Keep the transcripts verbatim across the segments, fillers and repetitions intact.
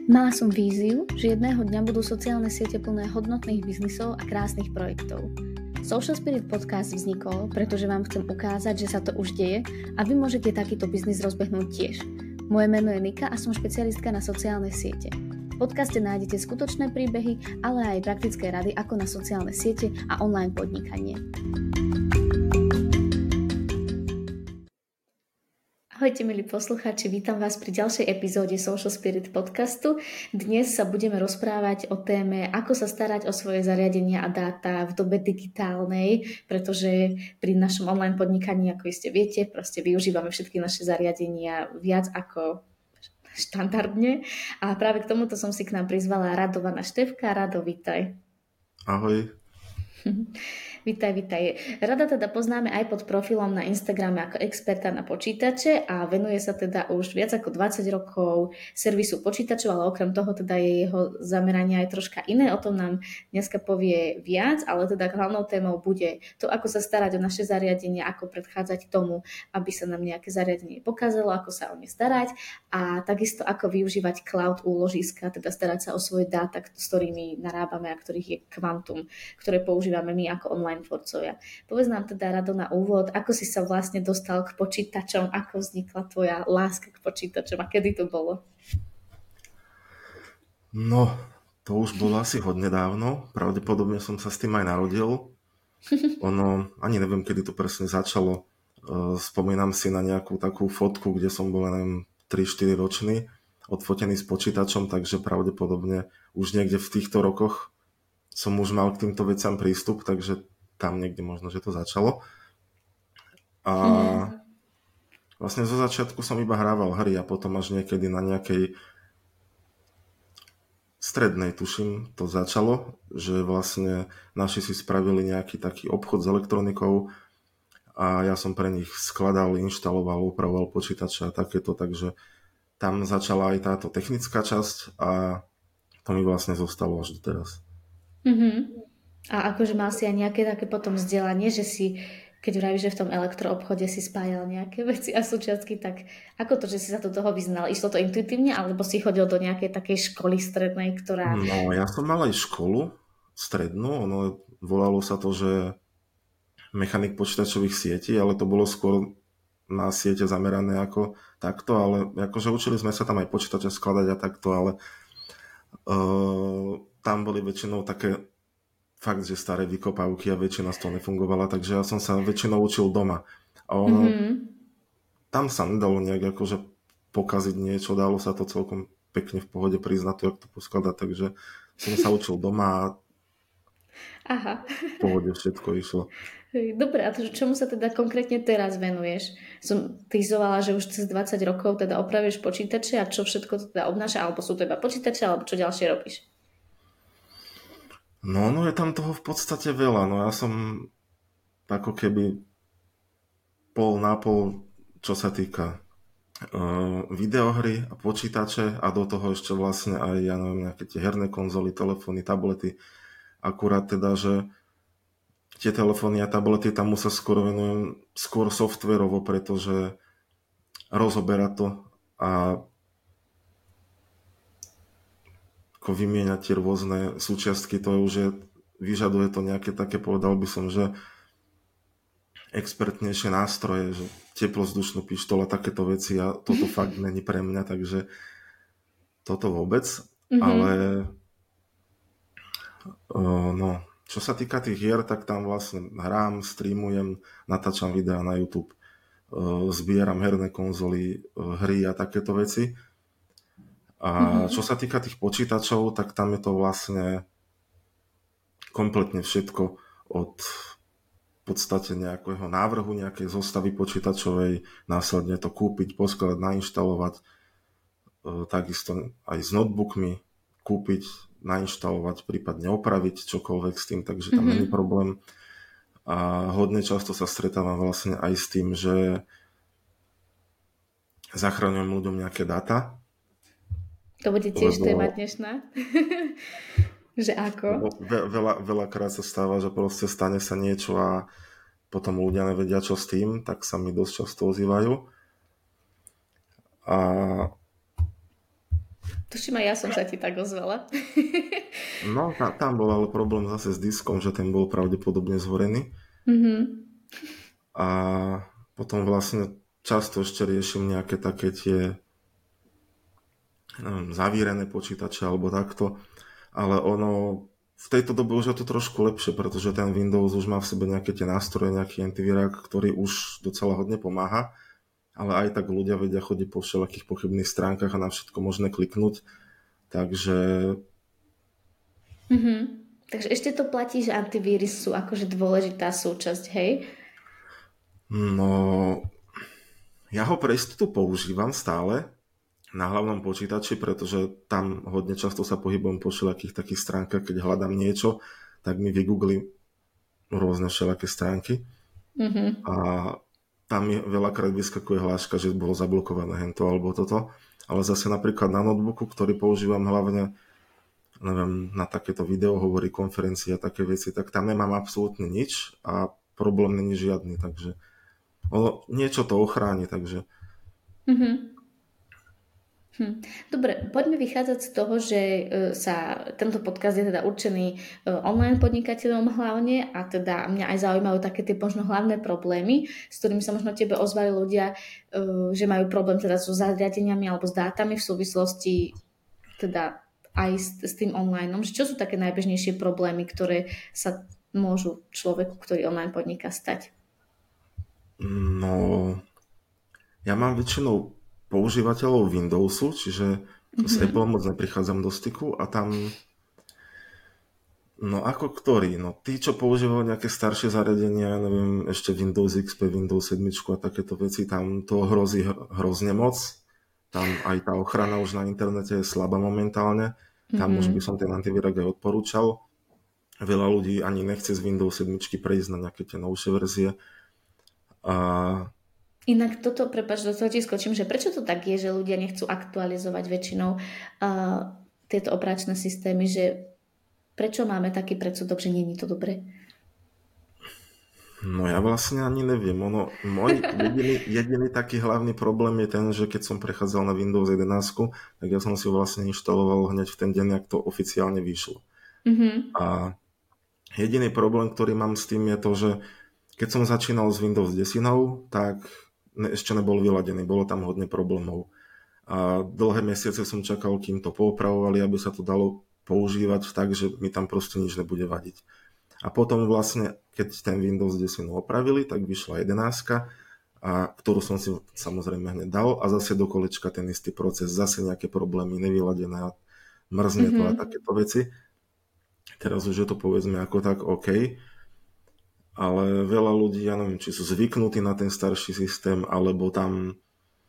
Mala som víziu, že jedného dňa budú sociálne siete plné hodnotných biznisov a krásnych projektov. Social Spirit podcast vznikol, pretože vám chcem ukázať, že sa to už deje a vy môžete takýto biznis rozbehnúť tiež. Moje meno je Nika a som špecialistka na sociálne siete. V podcaste nájdete skutočné príbehy, ale aj praktické rady ako na sociálne siete a online podnikanie. Ahojte milí poslucháči, vítam vás pri ďalšej epizóde Social Spirit podcastu. Dnes sa budeme rozprávať o téme, ako sa starať o svoje zariadenia a dáta v dobe digitálnej, pretože pri našom online podnikaní, ako iste viete, proste využívame všetky naše zariadenia viac ako štandardne. A práve k tomuto som si k nám prizvala Radovana Štefka. Rado, vítaj. Ahoj. Vítaj, vítaj. Rada teda poznáme aj pod profilom na Instagrame ako experta na počítače a venuje sa teda už viac ako dvadsať rokov servisu počítačov, ale okrem toho teda je jeho zameranie aj troška iné. O tom nám dneska povie viac, ale teda hlavnou témou bude to, ako sa starať o naše zariadenie, ako predchádzať tomu, aby sa nám nejaké zariadenie pokazilo, ako sa o ne starať a takisto ako využívať cloud úložiska, teda starať sa o svoje dáta, s ktorými narábame a ktorých je kvantum, ktoré používame my ako online tvorcovia. Povedz nám teda, Rado, na úvod, ako si sa vlastne dostal k počítačom, ako vznikla tvoja láska k počítačom a kedy to bolo? No, to už bolo asi hodne dávno. Pravdepodobne som sa s tým aj narodil. Ono, ani neviem, kedy to presne začalo. Spomínam si na nejakú takú fotku, kde som bol, neviem, tri štyri ročný, odfotený s počítačom, takže pravdepodobne už niekde v týchto rokoch som už mal k týmto veciam prístup, takže tam niekde možno, že to začalo. A vlastne zo začiatku som iba hrával hry a potom až niekedy na nejakej strednej, tuším, to začalo, že vlastne naši si spravili nejaký taký obchod s elektronikou a ja som pre nich skladal, inštaloval, upravoval počítače a takéto, takže tam začala aj táto technická časť a to mi vlastne zostalo až doteraz. Mm-hmm. A akože mal si aj nejaké také potom vzdelanie, že si, keď vravíš, že v tom elektroobchode si spájal nejaké veci a súčiastky, tak ako to, že si sa do toho vyznal? Išlo to intuitívne, alebo si chodil do nejakej takej školy strednej, ktorá... No, ja som mal aj školu strednú, ono volalo sa to, že mechanik počítačových sietí, ale to bolo skôr na siete zamerané ako takto, ale akože učili sme sa tam aj počítače skladať a takto, ale uh, tam boli väčšinou také fakt, že staré vykopávky a väčšina z toho nefungovala, takže ja som sa väčšinou učil doma. A ono, mm-hmm. tam sa nedalo nejak akože pokaziť niečo, dalo sa to celkom pekne v pohode priznať to, jak to poskladať, takže som sa učil doma a Aha. v pohode všetko išlo. Dobre, a to, čomu sa teda konkrétne teraz venuješ? Som tyzovala, že už cez dvadsať rokov teda opravuješ počítače a čo všetko teda obnáša, alebo sú to iba počítače, alebo čo ďalšie robíš? No, no je tam toho v podstate veľa. No ja som ako keby pol na pol, čo sa týka uh, videohry a počítače a do toho ešte vlastne aj, ja neviem, nejaké tie herné konzoly, telefóny, tablety. Akurát teda, že tie telefóny a tablety tam sa skôr venujem skôr softverovo, pretože rozoberá to a vymieňať tie rôzne súčiastky, to je už je, vyžaduje to nejaké také, povedal by som, že expertnejšie nástroje, že teplozdušnú pištole, takéto veci a toto fakt není pre mňa, takže toto vôbec, mm-hmm. ale uh, no, čo sa týka tých hier, tak tam vlastne hrám, streamujem, natáčam videá na YouTube, uh, zbieram herné konzoly, uh, hry a takéto veci. A mm-hmm. čo sa týka tých počítačov, tak tam je to vlastne kompletne všetko od v podstate nejakého návrhu, nejakej zostavy počítačovej, následne to kúpiť, poskladať, nainštalovať, e, takisto aj s notebookmi kúpiť, nainštalovať, prípadne opraviť čokoľvek s tým, takže tam mm-hmm. není problém. A hodne často sa stretávam vlastne aj s tým, že zachraňujem ľuďom nejaké dáta. To bude tiež lebo, téma dnešná. Že ako? Ve, veľa, veľakrát sa stáva, že proste stane sa niečo a potom ľudia nevedia, čo s tým, tak sa mi dosť často ozývajú. A Tuším, aj ja som sa ti tak ozvala. No, tá, tam bol ale problém zase s diskom, že ten bol pravdepodobne zhorený. Mm-hmm. A potom vlastne často ešte riešim nejaké také tie neviem, zavírené počítače alebo takto. Ale ono v tejto dobe už je to trošku lepšie, pretože ten Windows už má v sebe nejaké tie nástroje, nejaký antivírák, ktorý už docela hodne pomáha. Ale aj tak ľudia vedia chodiť po všelakých pochybných stránkach a na všetko možné kliknúť. Takže... Mm-hmm. Takže ešte to platí, že antivírus sú akože dôležitá súčasť, hej? No... Ja ho pre istotu používam stále na hlavnom počítači, pretože tam hodne často sa pohybujem po všelakých takých stránkach, keď hľadám niečo, tak mi vygoogli rôzne všelaké stránky. Mm-hmm. A tam mi veľakrát vyskakuje hláška, že bolo zablokované hento alebo toto. Ale zase napríklad na notebooku, ktorý používam hlavne neviem, na takéto videohovory, konferencie a také veci, tak tam nemám absolútne nič a problém není žiadny, takže ono, niečo to ochráni, takže... Mm-hmm. Hm. Dobre, poďme vychádzať z toho, že e, sa tento podcast je teda určený e, online podnikateľom hlavne a teda mňa aj zaujímajú také tie možno hlavné problémy, s ktorými sa možno tebe ozvali ľudia, e, že majú problém teda so zariadeniami alebo s dátami v súvislosti teda aj s, s tým online. Čo sú také najbežnejšie problémy, ktoré sa môžu človeku, ktorý online podniká, stať? No, ja mám väčšinou používateľov Windowsu, čiže mm-hmm. s Apple moc neprichádzam do styku a tam no ako ktorí? No tí, čo používajú nejaké staršie zariadenia, ja neviem, ešte Windows iks pé, Windows sedem a takéto veci, tam to hrozí hrozne moc. Tam aj tá ochrana už na internete je slabá momentálne. Tam mm-hmm. už by som ten antivírus aj odporúčal. Veľa ľudí ani nechce z Windows sedem prejsť na nejaké tie novšie verzie. A inak toto, prepáč, do toho ti skočím, že prečo to tak je, že ľudia nechcú aktualizovať väčšinou uh, tieto operačné systémy, že prečo máme taký predsudok, že nie je to dobré? No ja vlastne ani neviem. Ono, môj jediný, jediný taký hlavný problém je ten, že keď som prechádzal na Windows jedenásť, tak ja som si vlastne inštaloval hneď v ten deň, ak to oficiálne vyšlo. Mm-hmm. A jediný problém, ktorý mám s tým je to, že keď som začínal s Windows desať, tak ešte nebol vyladený, bolo tam hodne problémov. A dlhé mesiace som čakal, kým to poopravovali, aby sa to dalo používať tak, že mi tam proste nič nebude vadiť. A potom vlastne, keď ten Windows desať opravili, tak vyšla jedenásť, a ktorú som si samozrejme hneď dal a zase do kolečka ten istý proces, zase nejaké problémy, nevyladené, mrzne to mm-hmm. a takéto veci. Teraz už je to povedzme ako tak OK, ale veľa ľudí, ja neviem, či sú zvyknutí na ten starší systém, alebo tam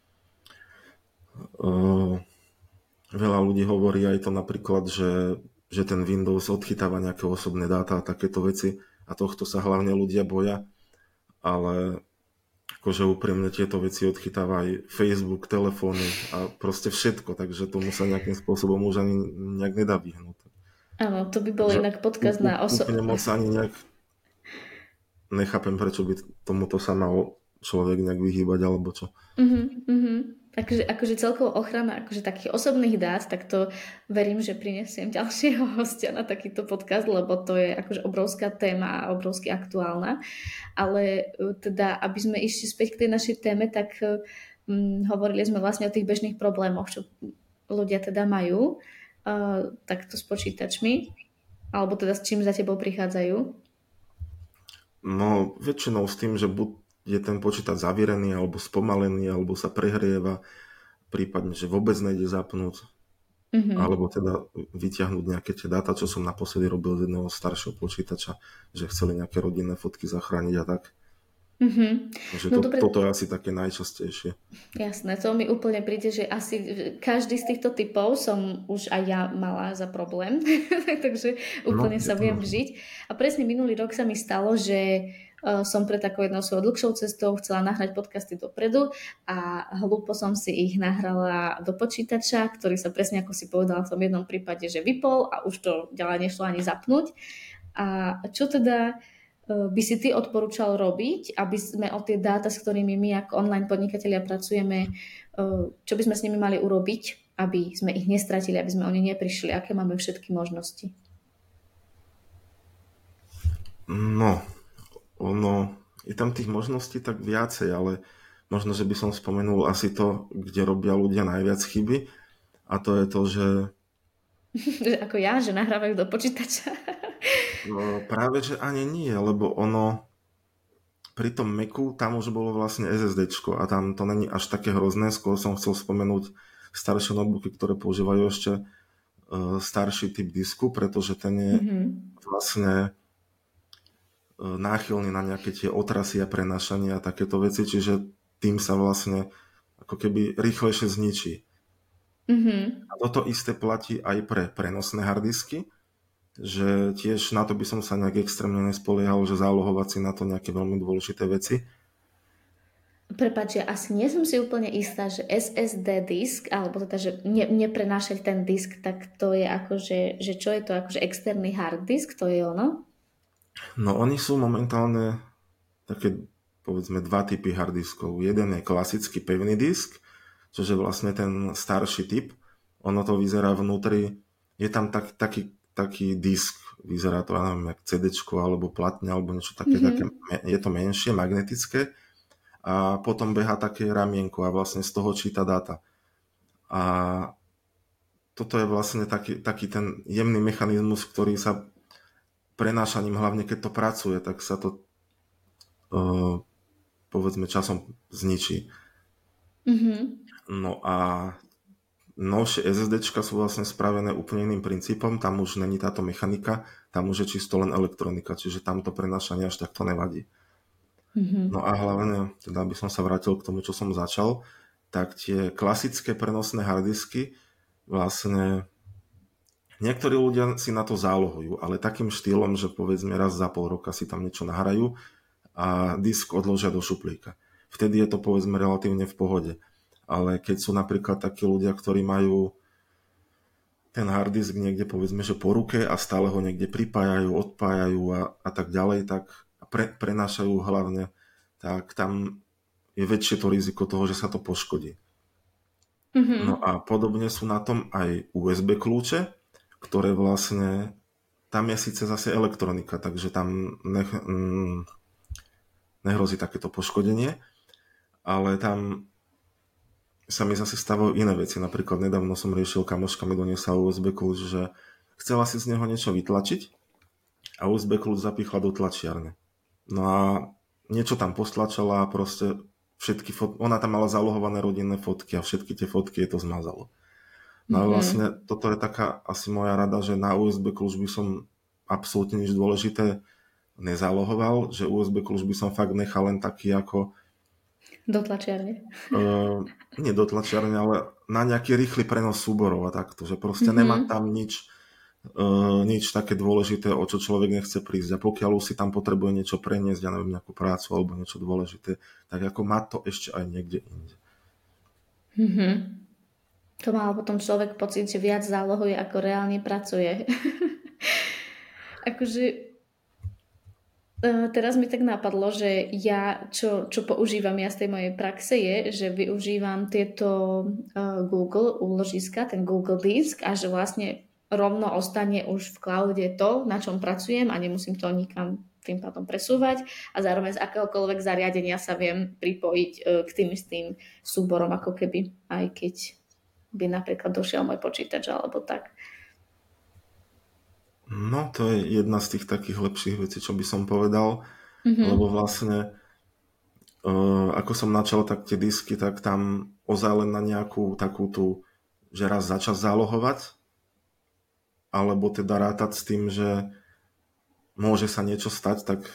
uh, veľa ľudí hovorí aj to napríklad, že, že ten Windows odchytáva nejaké osobné dáta a takéto veci a tohto sa hlavne ľudia boja, ale akože úprimne tieto veci odchytáva aj Facebook, telefóny a proste všetko, takže tomu sa nejakým spôsobom už ani nejak nedá vyhnúť. Áno, to by bol že inak podcast na osobné. Úplne moc ani nejak nechápem, prečo by tomuto sa mal človek nejak vyhýbať, alebo čo. Uh-huh, uh-huh. Akože, akože celkovo ochrana akože takých osobných dát, tak to verím, že prinesiem ďalšieho hostia na takýto podcast, lebo to je akože obrovská téma a obrovsky aktuálna. Ale teda, aby sme išli späť k tej našej téme, tak hm, hovorili sme vlastne o tých bežných problémoch, čo ľudia teda majú, uh, takto s počítačmi, alebo teda s čím za tebou prichádzajú. No, väčšinou s tým, že buď je ten počítač zavírený, alebo spomalený, alebo sa prehrieva, prípadne, že vôbec nejde zapnúť, mm-hmm. alebo teda vyťahnuť nejaké tie dáta, čo som naposledy robil z jedného staršieho počítača, že chceli nejaké rodinné fotky zachrániť a tak. Mm-hmm. Takže no, to, dobre. Toto je asi také najčastejšie. Jasné, to mi úplne príde, že asi každý z týchto typov som už aj ja mala za problém, takže úplne no, sa viem no. vžiť. A presne minulý rok sa mi stalo, že uh, som pred takou jednou svojou dlhšou cestou chcela nahrať podcasty dopredu a hlúpo som si ich nahrala do počítača, ktorý sa presne ako si povedala v tom jednom prípade, že vypol a už to ďalej nešlo ani zapnúť. A čo teda by si ty odporúčal robiť, aby sme o tie dáta, s ktorými my ako online podnikatelia pracujeme, čo by sme s nimi mali urobiť, aby sme ich nestratili, aby sme o ne neprišli, aké máme všetky možnosti? No, ono, je tam tých možností tak viacej, ale možno, že by som spomenul asi to, kde robia ľudia najviac chyby, a to je to, že ako ja, že nahrávajú do počítača. no, práve, že ani nie, lebo ono pri tom Macu tam už bolo vlastne SSDčko a tam to není až také hrozné. Skôr som chcel spomenúť staršie notebooky, ktoré používajú ešte uh, starší typ disku, pretože ten je mm-hmm. vlastne uh, náchylný na nejaké tie otrasy a prenášania a takéto veci, čiže tým sa vlastne ako keby rýchlejšie zničí. Mm-hmm. A toto isté platí aj pre prenosné harddisky, že tiež na to by som sa nejak extrémne nespoliehal, že zálohovať si na to nejaké veľmi dôležité veci. Prepáč, ja asi nie som si úplne istá, že es es dé disk, alebo teda, že ne, neprenášať ten disk, tak to je akože, že čo je to akože externý hard disk, to je ono? No oni sú momentálne také, povedzme, dva typy harddiskov. Jeden je klasický pevný disk, čo je vlastne ten starší typ. Ono to vyzerá vnútri, je tam tak, taký, taký disk, vyzerá to, ja neviem, jak cé déčko alebo platňa, alebo niečo také, mm-hmm. také, je to menšie, magnetické, a potom beha také ramienko a vlastne z toho číta dáta. A toto je vlastne taký, taký ten jemný mechanizmus, ktorý sa prenášaním, hlavne keď to pracuje, tak sa to uh, povedzme časom zničí. Mm-hmm. No a novšie SSDčka sú vlastne spravené úplne iným princípom, tam už není táto mechanika, tam už je čisto len elektronika, čiže tam to prenášanie až takto nevadí. Mm-hmm. No a hlavne, teda by som sa vrátil k tomu, čo som začal, tak tie klasické prenosné harddisky vlastne niektorí ľudia si na to zálohujú, ale takým štýlom, že povedzme raz za pol roka si tam niečo nahrajú a disk odložia do šuplíka. Vtedy je to povedzme relatívne v pohode. Ale keď sú napríklad takí ľudia, ktorí majú ten harddisk niekde povedzme, že po ruke a stále ho niekde pripájajú, odpájajú a, a tak ďalej, tak pre, prenášajú hlavne, tak tam je väčšie to riziko toho, že sa to poškodí. Mm-hmm. No a podobne sú na tom aj ú es bé kľúče, ktoré vlastne, tam je síce zase elektronika, takže tam nech, mm, nehrozí takéto poškodenie, ale tam sa mi zase stavajú iné veci. Napríklad nedávno som riešil, kamoška mi doniesla ú es bé kľúč, že chcela si z neho niečo vytlačiť a ú es bé kľúč zapichla do tlačiarne. No a niečo tam postlačala a proste všetky fot- ona tam mala zalohované rodinné fotky a všetky tie fotky je to zmazalo. No a vlastne toto je taká asi moja rada, že na ú es bé kľúč by som absolútne nič dôležité nezalohoval, že ú es bé kľúč by som fakt nechal len taký ako do tlačiarne. Uh, nie do tlačiarne, ale na nejaký rýchly prenos súborov a takto, že proste mm-hmm. nemá tam nič, uh, nič také dôležité, o čo človek nechce prísť. A pokiaľ už si tam potrebuje niečo preniesť, ja neviem, nejakú prácu alebo niečo dôležité, tak ako má to ešte aj niekde inde. Mm-hmm. To mal potom človek pocit, že viac zálohuje, ako reálne pracuje. Akože teraz mi tak napadlo, že ja, čo, čo používam ja z tej mojej praxe je, že využívam tieto uh, Google úložiska, ten Google disk a že vlastne rovno ostane už v cloude to, na čom pracujem a nemusím to nikam tým pádom presúvať a zároveň z akéhokoľvek zariadenia sa viem pripojiť uh, k tým istým súborom, ako keby, aj keď by napríklad došiel môj počítač alebo tak. No, to je jedna z tých takých lepších vecí, čo by som povedal, mm-hmm. lebo vlastne uh, ako som načal tak tie disky, tak tam ozaj len na nejakú takú tú, že raz za čas zálohovať, alebo teda rátať s tým, že môže sa niečo stať, tak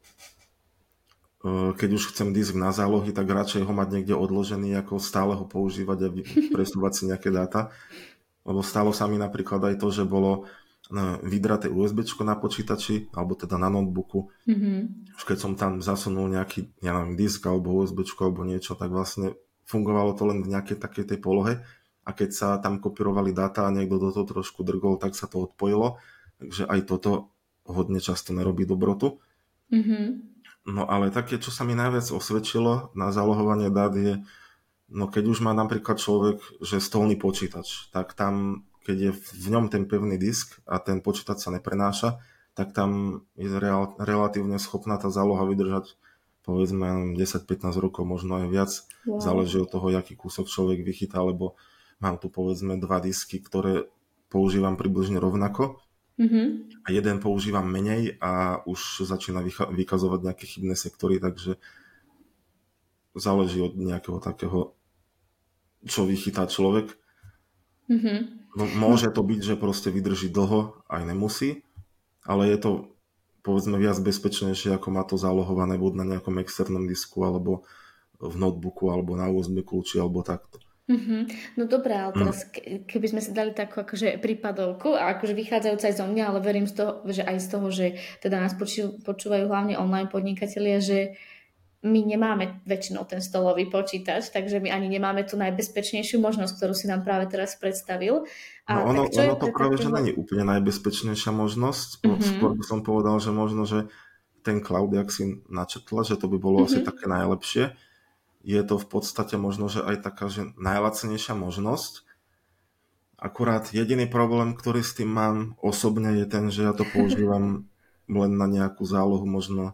uh, keď už chcem disk na zálohy, tak radšej ho mať niekde odložený, ako stále ho používať a presúvať si nejaké dáta, lebo stalo sa mi napríklad aj to, že bolo vydraté USBčko na počítači, alebo teda na notebooku. Mm-hmm. Už keď som tam zasunul nejaký, ja neviem, disk alebo USBčko alebo niečo, tak vlastne fungovalo to len v nejakej takej tej polohe a keď sa tam kopírovali dáta a niekto do toho trošku drgol, tak sa to odpojilo. Takže aj toto hodne často nerobí dobrotu. Mm-hmm. No ale také, čo sa mi najviac osvedčilo na zálohovanie dát je, no keď už má napríklad človek, že stolný počítač, tak tam, keď je v ňom ten pevný disk a ten počítač sa neprenáša, tak tam je real, relatívne schopná tá záloha vydržať povedzme desať pätnásť rokov, možno aj viac. Wow. Záleží od toho, aký kúsok človek vychytá, lebo mám tu povedzme dva disky, ktoré používam približne rovnako. Mm-hmm. A jeden používam menej a už začína vykazovať nejaké chybné sektory, takže záleží od nejakého takého, čo vychytá človek. Mm-hmm. No, môže to byť, že proste vydrží dlho, aj nemusí, ale je to povedzme viac bezpečnejšie, ako má to zálohované buď na nejakom externom disku, alebo v notebooku, alebo na ú es bé kľúči, alebo takto. Mm-hmm. No dobré, ale teraz ke- keby sme si dali takú akože prípadovku a akože vychádzajúca aj zo mňa, ale verím z toho, že aj z toho, že teda nás poču- počúvajú hlavne online podnikatelia, že my nemáme väčšinou ten stolový počítač, takže my ani nemáme tú najbezpečnejšiu možnosť, ktorú si nám práve teraz predstavil. A no ono, tak čo ono je to práve, takého... že není úplne najbezpečnejšia možnosť. Mm-hmm. Skôr by som povedal, že možno, že ten cloud, jak si načetla, že to by bolo mm-hmm. asi také najlepšie. Je to v podstate možno, že aj taká, že najlacnejšia možnosť. Akurát jediný problém, ktorý s tým mám osobne, je ten, že ja to používam len na nejakú zálohu, možno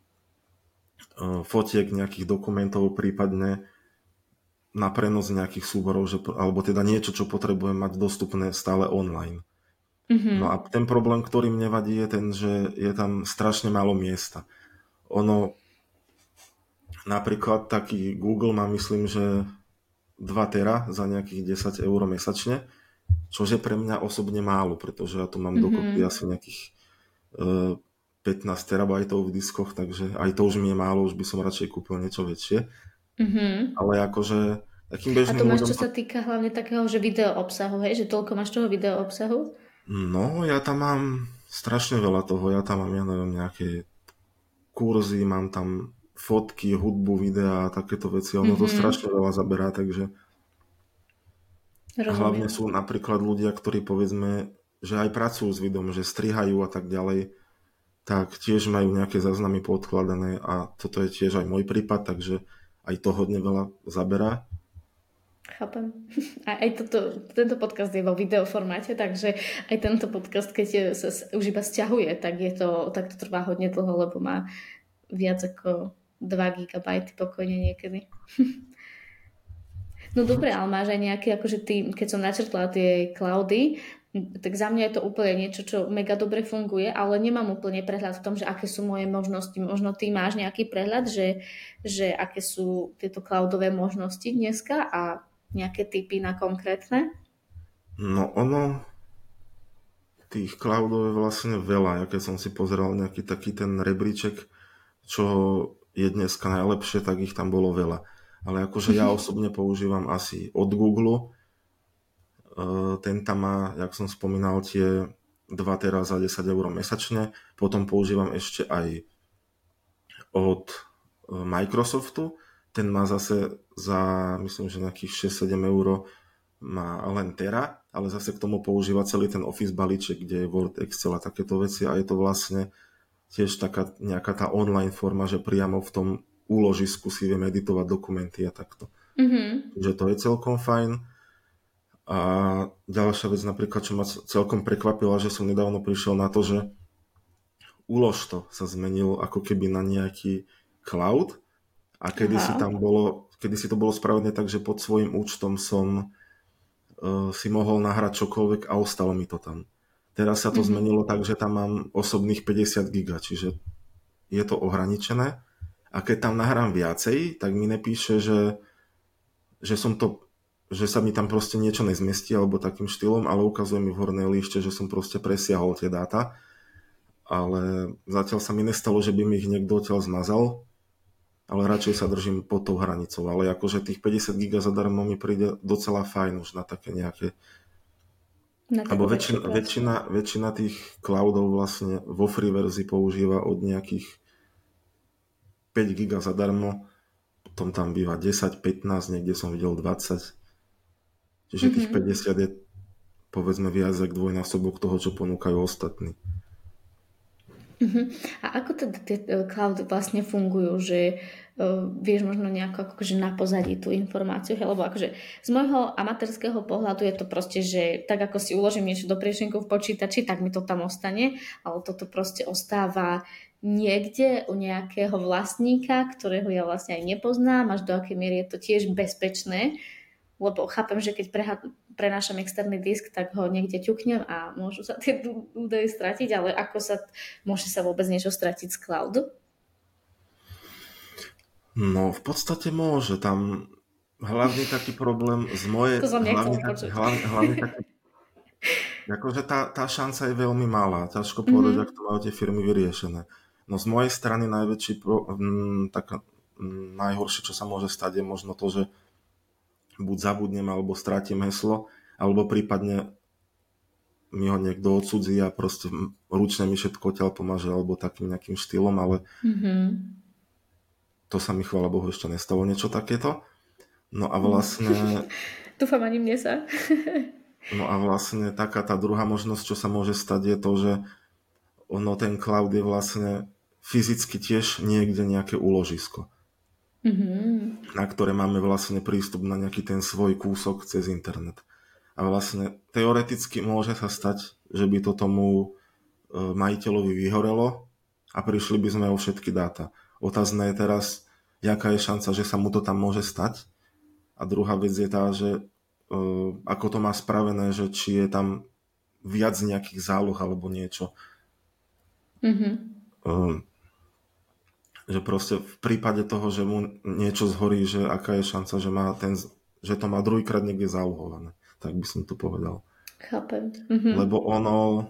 fotiek, nejakých dokumentov, prípadne na prenos nejakých súborov, že, alebo teda niečo, čo potrebujem mať dostupné stále online. Mm-hmm. No a ten problém, ktorý mne vadí, je ten, že je tam strašne málo miesta. Ono, napríklad taký Google má, myslím, že dva tera za nejakých desať eur mesačne, čo je pre mňa osobne málo, pretože ja tu mám mm-hmm. dokopy asi nejakých uh, pätnásť terabajtov v diskoch, takže aj to už mi je málo, už by som radšej kúpil niečo väčšie. Mm-hmm. Ale akože takým bežným ľuďom... A to máš, čo sa týka hlavne takého, že video obsahu, hej? Že toľko máš toho video obsahu? No, ja tam mám strašne veľa toho. Ja tam mám, ja neviem, nejaké kurzy, mám tam fotky, hudbu, videa a takéto veci. Ono mm-hmm. to strašne veľa zaberá, takže... Rozumiem. Hlavne sú napríklad ľudia, ktorí povedzme, že aj pracujú s videom, že strihajú a tak ďalej, tak tiež majú nejaké záznamy podkladané a toto je tiež aj môj prípad, takže aj to hodne veľa zaberá. Chápem. A aj toto, tento podcast je vo videoformáte, takže aj tento podcast, keď sa už iba sťahuje, tak, je to, tak to trvá hodne dlho, lebo má viac ako dva gigabajty pokojne niekedy. No dobre, ale máš aj nejaké, akože ty, keď som načrtla tie cloudy, tak za mňa je to úplne niečo, čo mega dobre funguje, ale nemám úplne prehľad v tom, že aké sú moje možnosti. Možno ty máš nejaký prehľad, že, že aké sú tieto cloudové možnosti dneska a nejaké tipy na konkrétne? No ono, tých cloudov je vlastne veľa. Ja keď som si pozeral nejaký taký ten rebríček, čo je dneska najlepšie, tak ich tam bolo veľa. Ale akože ja osobne používam asi od Google. Ten tam má, jak som spomínal, tie dva tera za desať eur mesačne. Potom používam ešte aj od Microsoftu. Ten má zase za, myslím, že nejakých šesť sedem eur má len tera, ale zase k tomu používa celý ten Office balíček, kde je Word, Excel a takéto veci a je to vlastne tiež taká nejaká tá online forma, že priamo v tom úložisku si viem editovať dokumenty a takto. Mm-hmm. Že to je celkom fajn. A ďalšia vec napríklad, čo ma celkom prekvapila, že som nedávno prišiel na to, že úlož to sa zmenil ako keby na nejaký cloud a kedysi tam bolo, kedysi to bolo spravené tak, že pod svojím účtom som uh, si mohol nahrať čokoľvek a ostalo mi to tam. Teraz sa to mm-hmm. zmenilo tak, že tam mám osobných päťdesiat giga, čiže je to ohraničené a keď tam nahrám viacej, tak mi nepíše, že, že som to že sa mi tam proste niečo nezmestí alebo takým štýlom, ale ukazuje mi v hornej líšte, že som proste presiahol tie dáta. Ale zatiaľ sa mi nestalo, že by mi ich niekto odtiaľ zmazal, ale radšej sa držím pod tou hranicou. Ale akože tých päťdesiat giga zadarmo mi príde docela fajn už na také nejaké... Na alebo väčšina, väčšina, väčšina tých cloudov vlastne vo free verzii používa od nejakých päť giga zadarmo, potom tam býva desať, pätnásť, niekde som videl dvadsať. Čiže tých mm-hmm. päťdesiat je povedzme viac ako dvojnásobok toho, čo ponúkajú ostatní. Uh-huh. A ako teda tie e, cloudy vlastne fungujú, že uh, vieš možno nejako akože na pozadí tú informáciu, hej? Lebo akože z môjho amatérskeho pohľadu je to proste, že tak ako si uložím niečo do priečinku v počítači, tak mi to tam ostane, ale toto proste ostáva niekde u nejakého vlastníka, ktorého ja vlastne aj nepoznám, až do akej miery je to tiež bezpečné, lebo chápem, že keď preha- prenášam externý disk, tak ho niekde ťuknem a môžu sa tie údaje stratiť, ale ako sa, môže sa vôbec niečo stratiť z cloudu? No, v podstate môže. Tam hlavný taký problém z mojej... To som Hlavný nechcela taký, počuť. hlavný, hlavný taký akože tá, tá šanca je veľmi malá. Ťažko povedať, Mhm. ak to majú tie firmy vyriešené. No z mojej strany najväčší, pro, m, tak m, najhoršie, čo sa môže stať, je možno to, že buď zabudnem, alebo stratím heslo, alebo prípadne mi ho niekto odsudzí a proste m, ručne mi všetko odtiaľ pomaže, alebo takým nejakým štýlom, ale Mhm. to sa mi, chvála Bohu, ešte nestalo niečo takéto. No a vlastne, Dúfam, ani mne sa. no a vlastne taká tá druhá možnosť, čo sa môže stať, je to, že ono, ten cloud je vlastne fyzicky tiež niekde nejaké úložisko, Mhm. na ktoré máme vlastne prístup na nejaký ten svoj kúsok cez internet. A vlastne teoreticky môže sa stať, že by to tomu e, majiteľovi vyhorelo a prišli by sme o všetky dáta. Otázne je teraz, jaká je šanca, že sa mu to tam môže stať. A druhá vec je tá, že e, ako to má spravené, že či je tam viac nejakých záloh alebo niečo. Mhm. E, že proste v prípade toho, že mu niečo zhorí, že aká je šanca, že, má ten, že to má druhýkrát niekde zálohované. Tak by som to povedal. Chápem. Mhm. Lebo ono,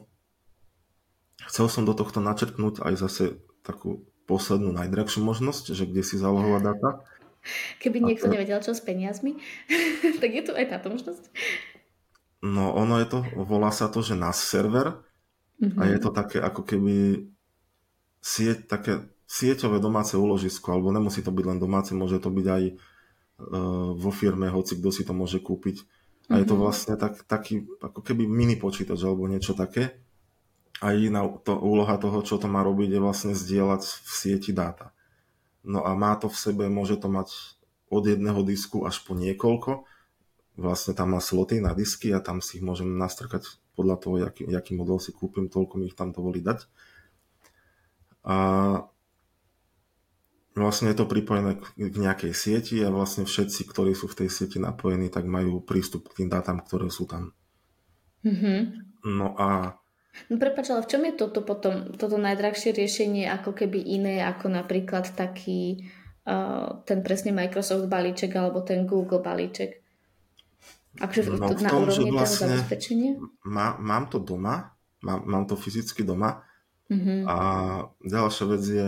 chcel som do tohto načrtnúť aj zase takú poslednú najdrahšiu možnosť, že kde si zálohovať dáta. Keby A niekto to, nevedel, čo s peniazmi, tak je tu aj táto možnosť. no ono je to, volá sa to, že NAS server a je to Mhm. také ako keby sieť, také sieťové domáce úložisko, alebo nemusí to byť len domáce, môže to byť aj e, vo firme, hoci kto si to môže kúpiť. A je to Mhm. vlastne tak, taký ako keby mini počítač alebo niečo také. A jediná to, úloha toho, čo to má robiť, je vlastne zdieľať v sieti dáta. No a má to v sebe, môže to mať od jedného disku až po niekoľko. Vlastne tam má sloty na disky a tam si ich môžem nastrkať podľa toho, jaký, jaký model si kúpim, toľko mi ich tam dovolí dať. A vlastne je to pripojené k nejakej sieti a vlastne všetci, ktorí sú v tej sieti napojení, tak majú prístup k tým dátam, ktoré sú tam. Mhm. No a No prepáč, ale v čom je toto potom, toto najdrahšie riešenie ako keby iné, ako napríklad taký uh, ten presne Microsoft balíček alebo ten Google balíček? Akože no v na tom, že úrovni toho vlastne zabezpečenia? má, mám to doma, mám, mám to fyzicky doma a Mhm. ďalšia vec je,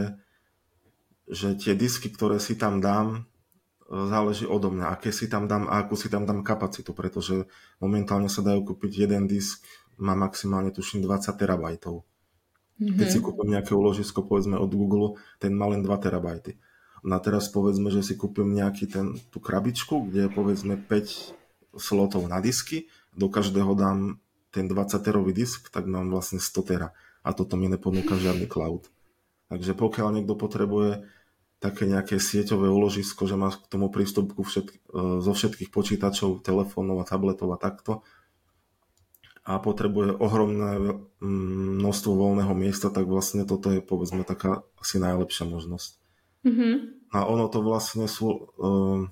že tie disky, ktoré si tam dám, záleží odo mňa, aké si tam dám a akú si tam dám kapacitu, pretože momentálne sa dajú kúpiť jeden disk, má maximálne tuším dvadsať terabajtov. Keď si Mhm. kúpim nejaké úložisko, povedzme od Google, ten má len dva terabajty. No a teraz povedzme, že si kúpim nejaký ten, tú krabičku, kde je povedzme päť slotov na disky, do každého dám ten dvadsať terový disk, tak mám vlastne sto tera. A toto mi neponúka žiadny cloud. Takže pokiaľ niekto potrebuje také nejaké sieťové úložisko, že má k tomu prístup ku všetk- zo všetkých počítačov, telefónov a tabletov a takto a potrebuje ohromné mm, množstvo voľného miesta, tak vlastne toto je povedzme taká asi najlepšia možnosť. Mhm. A ono to vlastne sú um,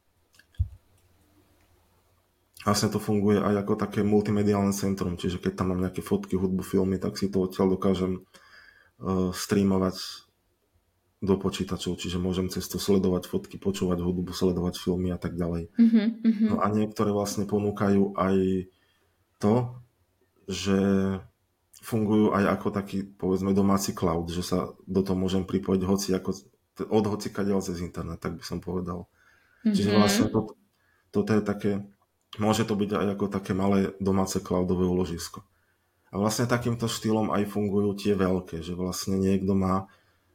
vlastne to funguje aj ako také multimediálne centrum, čiže keď tam mám nejaké fotky, hudbu, filmy, tak si to odtiaľ dokážem uh, streamovať do počítačov, čiže môžem cez to sledovať fotky, počúvať hudbu, sledovať filmy a tak ďalej. Mhm. Mhm. No a niektoré vlastne ponúkajú aj to, že fungujú aj ako taký, povedzme, domáci cloud, že sa do toho môžem pripojiť hoci ako, od hoci kadiaľ cez internet, tak by som povedal. Čiže vlastne Mhm. to, toto je také, môže to byť aj ako také malé domáce cloudové úložisko. A vlastne takýmto štýlom aj fungujú tie veľké, že vlastne niekto má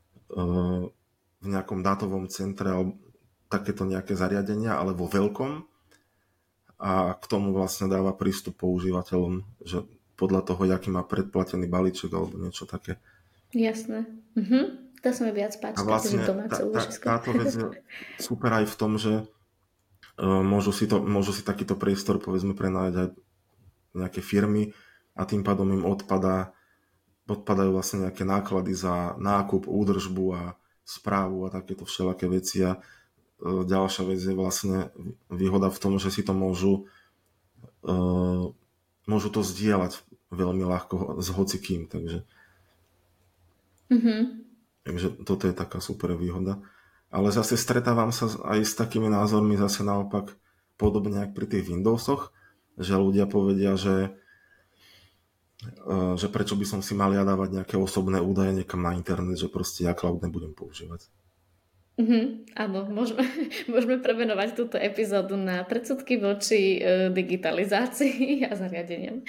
v nejakom dátovom centre alebo takéto nejaké zariadenia, ale vo veľkom a k tomu vlastne dáva prístup používateľom, že podľa toho, aký má predplatený balíček alebo niečo také. Jasné. Mhm. To sa mi viac A páči, takéže vlastne domáce tá, tá, úložisko. táto vec je super aj v tom, že uh, môžu, si to, môžu si takýto priestor povedzme prenajať aj nejaké firmy a tým pádom im odpadá, odpadajú vlastne nejaké náklady za nákup, údržbu a správu a takéto všelaké veci. A uh, ďalšia vec je vlastne výhoda v tom, že si to môžu uh, môžu to zdieľať veľmi ľahko s hocikým, takže, Mhm. takže toto je taká super výhoda. Ale zase stretávam sa aj s takými názormi zase naopak podobne ako pri tých Windowsoch, že ľudia povedia, že, že prečo by som si mal ja dávať nejaké osobné údaje niekam na internet, že proste ja cloud nebudem používať. Mhm, áno, môžeme, môžeme premenovať túto epizódu na predsudky voči e, digitalizácii a zariadeniam.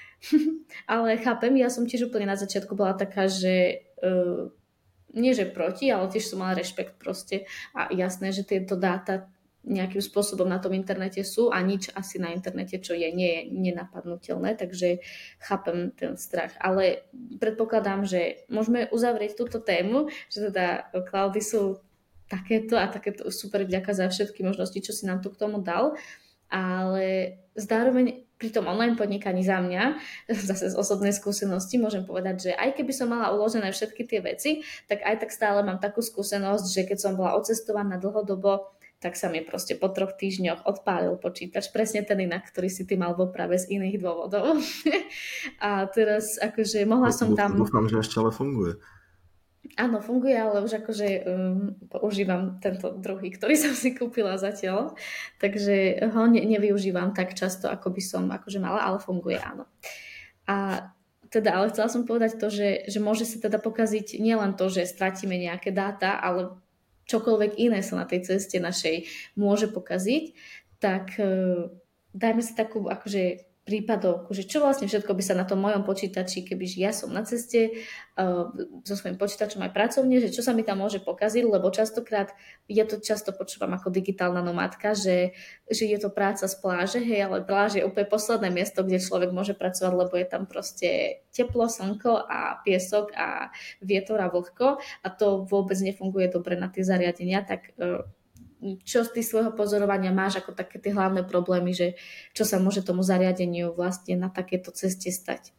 Ale chápem, ja som tiež úplne na začiatku bola taká, že e, nie že proti, ale tiež som mala rešpekt proste a jasné, že tieto dáta nejakým spôsobom na tom internete sú a nič asi na internete, čo je, nie je nenapadnutelné, takže chápem ten strach. Ale predpokladám, že môžeme uzavrieť túto tému, že teda cloudy sú takéto a takéto super, vďaka za všetky možnosti, čo si nám tu k tomu dal, ale zároveň pri tom online podnikaní za mňa, zase z osobnej skúsenosti, môžem povedať, že aj keby som mala uložené všetky tie veci, tak aj tak stále mám takú skúsenosť, že keď som bola odcestovaná dlhodobo, tak sa mi proste po troch týždňoch odpálil počítač, presne ten inak, ktorý si ty mal v oprave z iných dôvodov. A teraz akože mohla som tam. Dúfam, že ešte ale funguje. Áno, funguje, ale už akože um, používam tento druhý, ktorý som si kúpila zatiaľ, takže ho ne, nevyužívam tak často, ako by som akože mala, ale funguje, áno. A teda, ale chcela som povedať to, že, že môže sa teda pokaziť nielen to, že stratíme nejaké dáta, ale čokoľvek iné sa na tej ceste našej môže pokaziť, tak uh, dajme si takú akože prípadovku, že čo vlastne všetko by sa na tom mojom počítači, kebyže ja som na ceste uh, so svojím počítačom aj pracovne, že čo sa mi tam môže pokaziť, lebo častokrát, ja to často počúvam ako digitálna nomádka, že, že je to práca z pláže, hej, ale pláž je úplne posledné miesto, kde človek môže pracovať, lebo je tam proste teplo, slnko a piesok a vietor a vlhko a to vôbec nefunguje dobre na tie zariadenia, tak uh, čo z tých svojho pozorovania máš ako také tie hlavné problémy, že čo sa môže tomu zariadeniu vlastne na takéto ceste stať?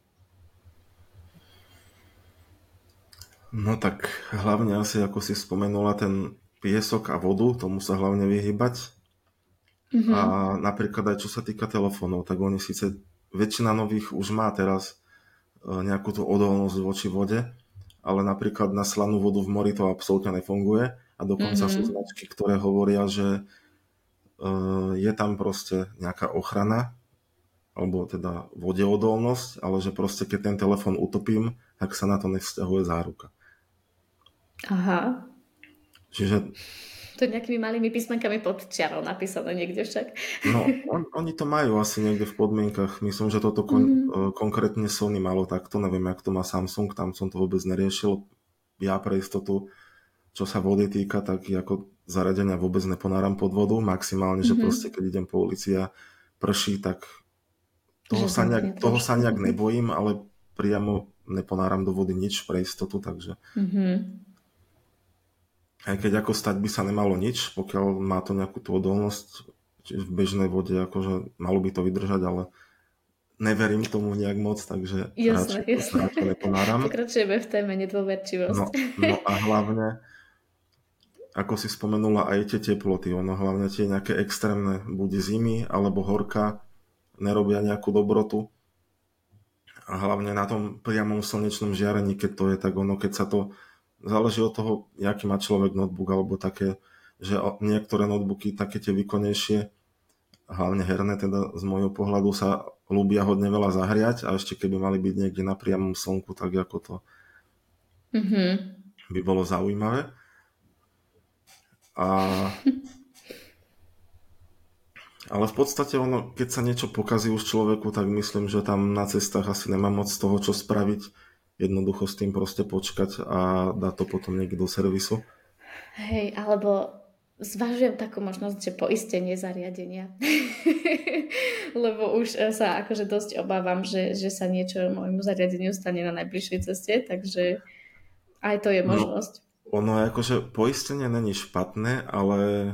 No tak hlavne asi, ako si spomenula, ten piesok a vodu, tomu sa hlavne vyhybať. Mm-hmm. A napríklad aj čo sa týka telefónov, tak oni síce, väčšina nových už má teraz nejakú tú odolnosť voči vode, ale napríklad na slanú vodu v mori to absolútne nefunguje a dokonca Mm-hmm. sú značky, ktoré hovoria, že je tam proste nejaká ochrana alebo teda vodeodolnosť, ale že proste keď ten telefón utopím, tak sa na to nevzťahuje záruka. Aha. Čiže to nejakými malými písmenkami pod čiarou napísané niekde však. No, on, oni to majú asi niekde v podmienkach. Myslím, že toto kon, mm-hmm. konkrétne Sony malo takto. Neviem, jak to má Samsung, tam som to vôbec neriešil. Ja pre istotu, čo sa vody týka, tak ako zariadenia vôbec neponáram pod vodu. Maximálne, mm-hmm. že proste keď idem po ulici a prší, tak toho, sa nejak, toho sa nejak nebojím, ale priamo neponáram do vody nič pre istotu, takže... Mm-hmm. Aj keď ako stať by sa nemalo nič, pokiaľ má to nejakú tú odolnosť v bežnej vode, akože malo by to vydržať, ale neverím tomu nejak moc, takže jasné, radšej, jasné. radšej neponáram. Pokračujeme v téme nedôverčivosť. No, no a hlavne, ako si spomenula, aj tie teploty, ono hlavne tie nejaké extrémne, buď zimy, alebo horka, nerobia nejakú dobrotu. A hlavne na tom priamom slnečnom žiarení, keď to je, tak ono, keď sa to záleží od toho, aký má človek notebook, alebo také, že niektoré notebooky, také tie výkonnejšie, hlavne herné, teda z môjho pohľadu sa ľúbia hodne veľa zahriať a ešte keby mali byť niekde na priamom slnku, tak ako to mm-hmm. by bolo zaujímavé. A... Ale v podstate ono, keď sa niečo pokazí už človeku, tak myslím, že tam na cestách asi nemá moc toho, čo spraviť. Jednoducho s tým proste počkať a dá to potom niekde do servisu. Hej, alebo zvažujem takú možnosť, že poistenie zariadenia. Lebo už sa akože dosť obávam, že, že sa niečo môjmu zariadeniu stane na najbližšej ceste, takže Aj to je No, možnosť. ono je akože poistenie není špatné, ale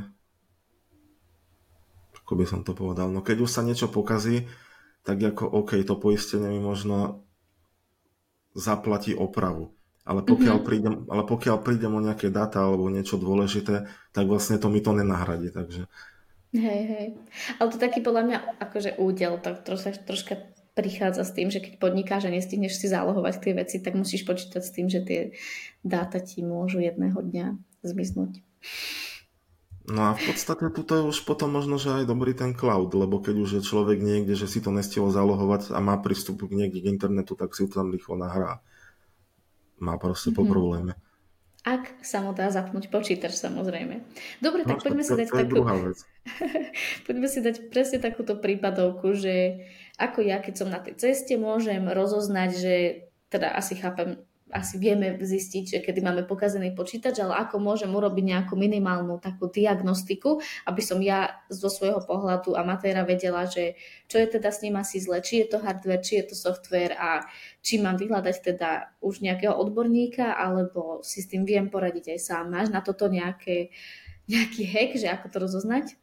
ako by som to povedal, no keď už sa niečo pokazí, tak ako OK, to poistenie mi možno zaplatí opravu. Ale pokiaľ Mhm. prídem, ale pokiaľ prídem o nejaké dáta alebo niečo dôležité, tak vlastne to mi to nenahradí. Takže Hej, hej. Ale to taký podľa mňa akože údel, tak troška, troška prichádza s tým, že keď podnikáš a nestihneš si zálohovať tie veci, tak musíš počítať s tým, že tie dáta ti môžu jedného dňa zmiznúť. no a v podstate tuto je už potom možno, že aj dobrý ten cloud, lebo keď už je človek niekde, že si to nestihol zálohovať a má prístup k niekde k internetu, tak si to tam rýchlo nahrá. Má proste po Mhm. probléme. Ak sa mu dá zapnúť počítač, samozrejme. Dobre, No tak však poďme to, si dať to je takú, druhá vec. poďme si dať presne takúto prípadovku, že ako ja, keď som na tej ceste, môžem rozoznať, že teda asi chápem, asi vieme zistiť, že kedy máme pokazený počítač, ale ako môžem urobiť nejakú minimálnu takú diagnostiku, aby som ja zo svojho pohľadu amatéra vedela, že čo je teda s ním asi zle, či je to hardware, či je to software a či mám vyhľadať teda už nejakého odborníka, alebo si s tým viem poradiť aj sám. Máš na toto nejaké, nejaký hack, že ako to rozoznať?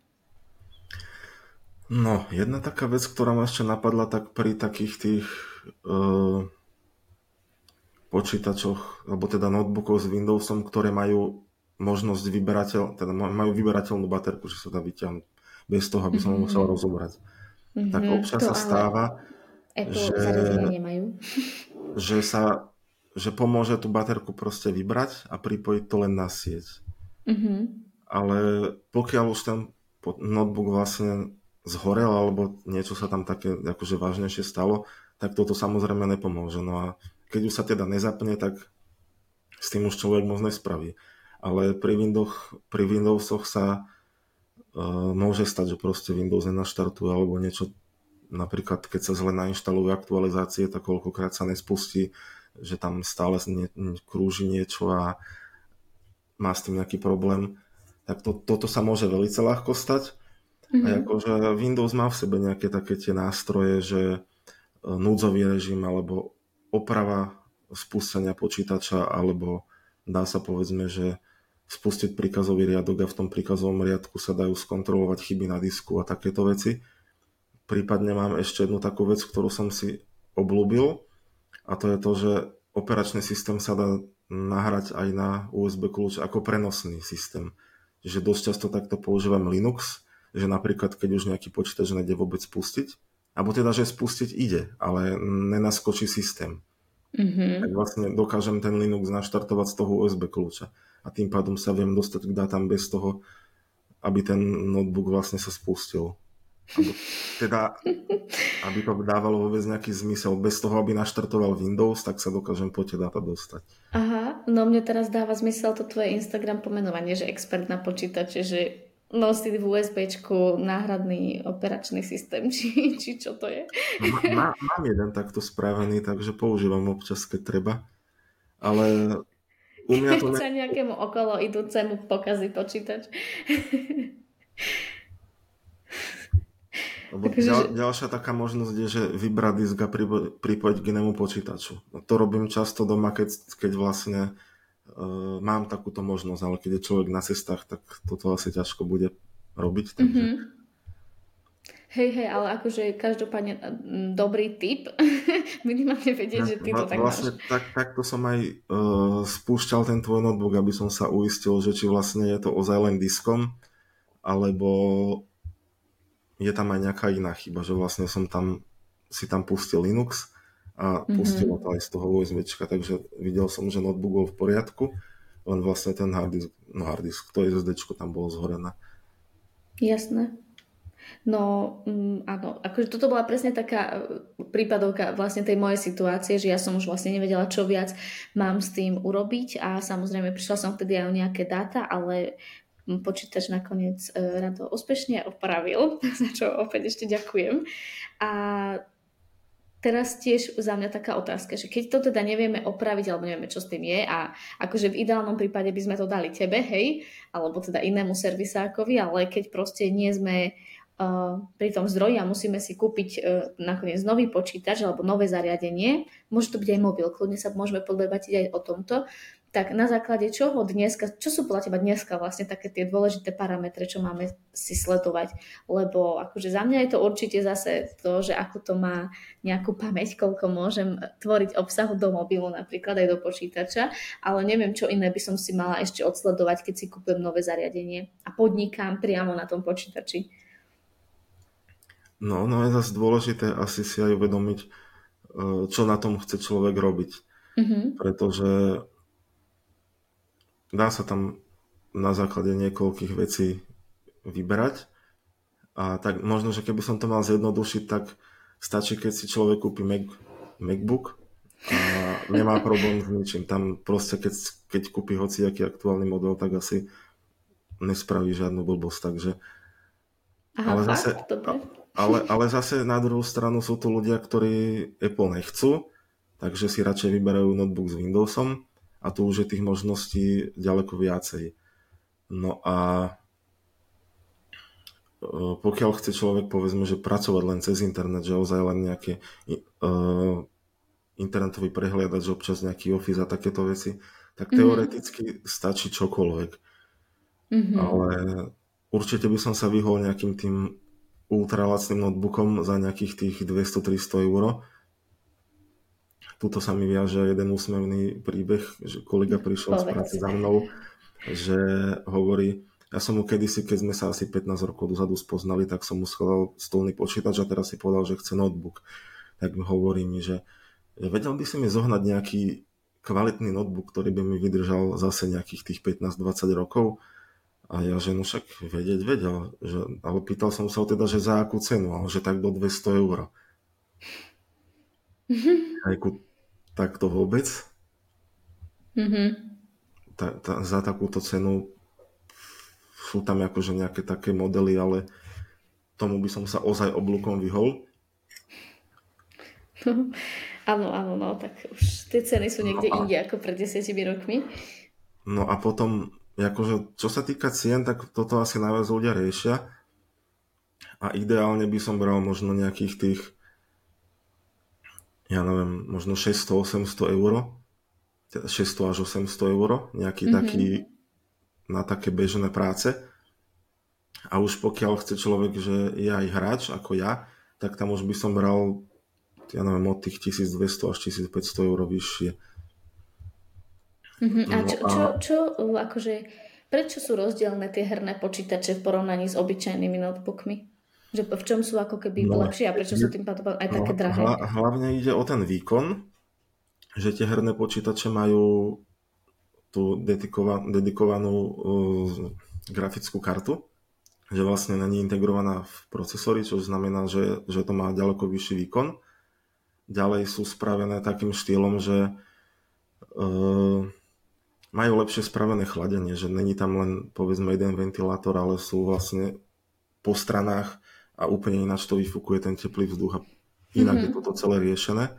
No, jedna taká vec, ktorá ma ešte napadla, tak pri takých tých uh, počítačoch, alebo teda notebookov s Windowsom, ktoré majú možnosť vyberateľ, teda majú vyberateľnú baterku, že sa dá vyťahnuť bez toho, aby som ho musel Mm-hmm. rozobrať. Tak Mm-hmm. občas To sa ale stáva, Apple že, zariadenia nemajú. že sa že pomôže tú baterku proste vybrať a pripojiť to len na sieť. Mm-hmm. Ale pokiaľ už ten notebook vlastne zhorel alebo niečo sa tam také akože vážnejšie stalo, tak toto samozrejme nepomôže. No a keď už sa teda nezapne, tak s tým už človek moc nespraví. Ale pri, Windows, pri Windowsoch sa uh, môže stať, že proste Windows nenaštartuje alebo niečo, napríklad keď sa zle nainštalujú aktualizácie, tak koľkokrát sa nespustí, že tam stále nie, krúži niečo a má s tým nejaký problém. Tak to, toto sa môže veľmi ľahko stať. A Mm-hmm. akože Windows má v sebe nejaké také tie nástroje, že núdzový režim alebo oprava spustenia počítača, alebo dá sa povedzme, že spustiť príkazový riadok a v tom príkazovom riadku sa dajú skontrolovať chyby na disku a takéto veci. Prípadne mám ešte jednu takú vec, ktorú som si obľúbil, a to je to, že operačný systém sa dá nahrať aj na ú es bé kľúč ako prenosný systém. Čiže dosť často takto používam Linux, že napríklad keď už nejaký počítač nejde vôbec spustiť, alebo teda, že spustiť ide, ale nenaskočí systém, tak Mm-hmm. vlastne dokážem ten Linux naštartovať z toho ú es bé kľúča. A tým pádom sa viem dostať k dátam bez toho, aby ten notebook vlastne sa spustil. Alebo teda, aby to dávalo vôbec nejaký zmysel. Bez toho, aby naštartoval Windows, tak sa dokážem po tie dáta dostať. Aha, no mne teraz dáva zmysel to tvoje Instagram pomenovanie, že expert na počítače, že nosí v USBčku náhradný operačný systém, či, či čo to je. No, má, má, mám jeden takto spravený, takže používam občas, keď treba. Ale u mňa to Keď ne... sa nejakému okolo idúcemu pokazí počítač. Lebo Takže, že... ďal, ďalšia taká možnosť je, že vybrať disk a pripo- pripojiť k inému počítaču. No, to robím často doma, keď, keď vlastne uh, mám takúto možnosť, ale keď je človek na cestách, tak toto asi ťažko bude robiť. Takže... Mm-hmm. Hej, hej, ale akože každopádne mm, dobrý tip. Minimálne vedieť, že ty to Vla- tak Vlastne máš. tak, takto som aj uh, spúšťal ten tvoj notebook, aby som sa uistil, že či vlastne je to ozaj len diskom, alebo je tam aj nejaká iná chyba, že vlastne som tam si tam pustil Linux a pustilo Mm-hmm. to aj z toho USBčka, takže videl som, že notebook bol v poriadku, len vlastne ten harddisk, no harddisk, to SSDčko tam bolo zhorené. Jasné. No, mm, áno, akože toto bola presne taká e, prípadovka vlastne tej mojej situácie, že ja som už vlastne nevedela, čo viac mám s tým urobiť a samozrejme prišla som vtedy aj o nejaké dáta, ale mm, počítač nakoniec e, Rado úspešne opravil, za čo opäť ešte ďakujem. A teraz tiež za mňa taká otázka, že keď to teda nevieme opraviť, alebo nevieme, čo s tým je a akože v ideálnom prípade by sme to dali tebe, hej, alebo teda inému servisákovi, ale keď proste nie sme uh, pri tom zdroji a musíme si kúpiť uh, nakoniec nový počítač alebo nové zariadenie, môže to byť aj mobil, kľudne sa môžeme podebatiť aj o tomto, tak na základe čoho dneska, čo sú podľa teba dneska vlastne také tie dôležité parametre, čo máme si sledovať? Lebo akože za mňa je to určite zase to, že ako to má nejakú pamäť, koľko môžem tvoriť obsahu do mobilu, napríklad aj do počítača, ale neviem, čo iné by som si mala ešte odsledovať, keď si kúpim nové zariadenie a podnikám priamo na tom počítači. No, no je zase dôležité asi si aj uvedomiť, čo na tom chce človek robiť. Mm-hmm. Pretože dá sa tam na základe niekoľkých vecí vyberať. A tak možno, že keby som to mal zjednodušiť, tak stačí, keď si človek kúpi Mac, MacBook a nemá problém s ničím. Tam proste, keď, keď kúpi hociaký aktuálny model, tak asi nespraví žiadnu blbosť. Takže, Aha, ale, fakt? zase, ale, ale zase na druhú stranu sú tu ľudia, ktorí Apple nechcú, takže si radšej vyberajú notebook s Windowsom. A tu už je tých možností ďaleko viacej. No a pokiaľ chce človek, povedzme, že pracovať len cez internet, že ozaj len nejaké uh, internetový prehliadač, občas nejaký Office a takéto veci, tak teoreticky mm-hmm. stačí čokoľvek. Mm-hmm. Ale určite by som sa vyhol nejakým tým ultralacným notebookom za nejakých tých dvesto tristo eur. Tuto sa mi viaže jeden úsmevný príbeh, že kolega prišiel z práce za mnou, že hovorí, ja som mu kedysi, keď sme sa asi pätnásť rokov dozadu spoznali, tak som mu skladal stolný počítač a teraz si povedal, že chce notebook. Tak hovorí mi, že, že vedel by si mi zohnať nejaký kvalitný notebook, ktorý by mi vydržal zase nejakých tých pätnásť dvadsať rokov. A ja, že no však vedieť vedel, že, ale pýtal som sa ho teda, že za akú cenu, ale že tak do dvesto eur. Hejku, tak to vôbec. Mm-hmm. Ta, ta, za takúto cenu sú tam akože nejaké také modely, ale tomu by som sa ozaj oblúkom vyhol. No, áno, áno, no, tak už tie ceny sú niekde no a... inde ako pred desiatimi rokmi. No a potom, akože, čo sa týka cien, tak toto asi najviac ľudia riešia. A ideálne by som bral možno nejakých tých ja neviem, možno šesťsto osemsto eur, šesťsto až osemsto eur, nejaký mm-hmm. taký na také bežné práce. A už pokiaľ chce človek, že je aj hráč ako ja, tak tam už by som bral, ja neviem, od tých tisícdvesto až tisícpäťsto eur vyššie. Mm-hmm. A čo, čo, čo, akože, prečo sú rozdielne tie herné počítače v porovnaní s obyčajnými notebookmi? Že v čom sú ako keby no, lepšie a prečo sú tým pádom aj no, také drahé? Hla, hlavne ide o ten výkon, že tie herné počítače majú tú dedikova, dedikovanú uh, grafickú kartu, že vlastne není integrovaná v procesori, čo znamená, že, že to má ďaleko vyšší výkon. Ďalej sú spravené takým štýlom, že uh, majú lepšie spravené chladenie, že není tam len povedzme jeden ventilátor, ale sú vlastne po stranách a úplne ináč to vyfúkuje ten teplý vzduch a inak mm-hmm. je toto celé riešené.